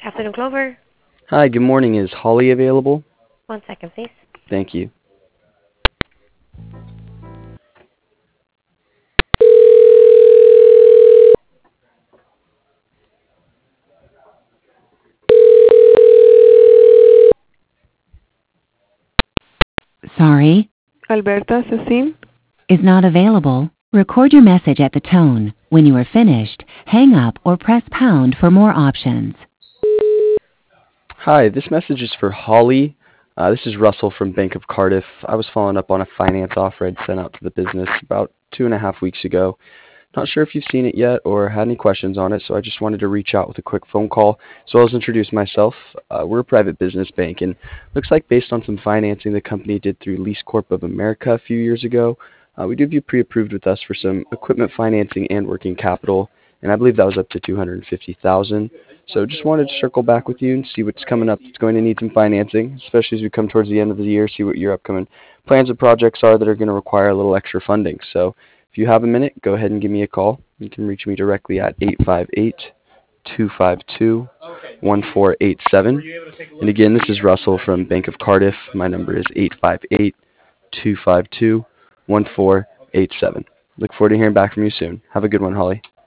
Afternoon, Clover. Hi, good morning. Is Holly available? 1 second, please. Thank you. Sorry, Alberta Cecile. is not available. Record your message at the tone. When you are finished, hang up or press pound for more options. Hi, this message is for Holly. This is Russell from Bank of Cardiff. I was following up on a finance offer I'd sent out to the business about 2.5 weeks ago. Not sure if you've seen it yet or had any questions on it, so I just wanted to reach out with a quick phone call as well as introduce myself. We're a private business bank, and looks like based on some financing the company did through Lease Corp of America a few years ago, we do have you pre-approved with us for some equipment financing and working capital, and I believe that was up to $250,000. So just wanted to circle back with you and see what's coming up that's going to need some financing, especially as we come towards the end of the year, see what your upcoming plans and projects are that are going to require a little extra funding. So if you have a minute, go ahead and give me a call. You can reach me directly at 858-252-1487. And again, this is Russell from Bank of Cardiff. My number is 858-252-1487. Look forward to hearing back from you soon. Have a good one, Holly.